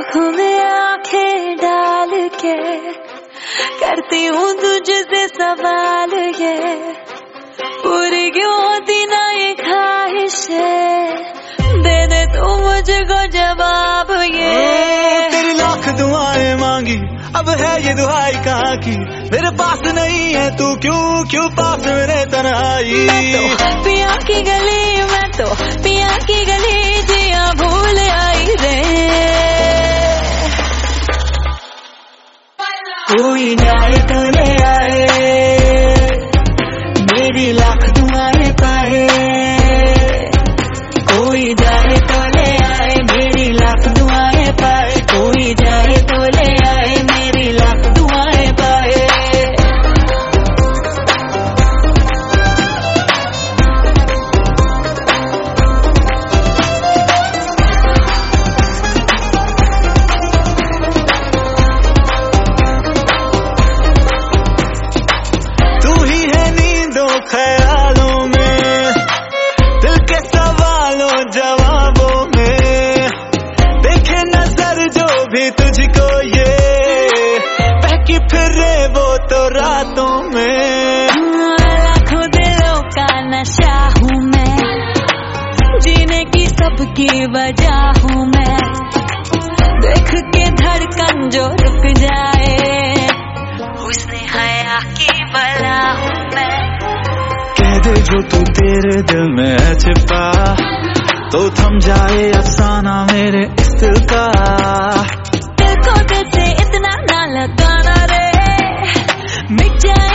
आँखों में आंखें डाल के करती हूँ तुझसे सवाल ये, पूरी क्यों होती ना ये ख्वाहिशें, दे दे तू मुझको जवाब ये। तेरी लाख दुआएं मांगी, अब है ये दुआई कहाँ की, मेरे पास नहीं है तू क्यों पास मेरे तन्हाई। मैं तो पिया की गली, मैं तो पिया की गली जिया भूल आई रे। कोई जाए तो ले आए, मेरी लाख दुआएं पाए। कोई जाए तो ले आए, मेरी लाख दुआएं पाए। कोई जाए तो ले आए, मेरी लाख दुआएं पाए। ख्यालों में, दिल के सवालों जवाबों में, देखे नजर जो भी तुझको ये, बहकी फिरे वो तो रातों में। लाखों दिलों का नशा हूँ मैं, जीने की सबकी वजह हूँ मैं, देख के धड़कन जो रुक जाए, उसने हया की बला हूँ मैं। कह दे जो तू तेरे दिल में है छिपा, तो थम जाए अफसाना मेरे इस दिल का। दिल को दिल से इतना ना लगाना रे, मिट जाए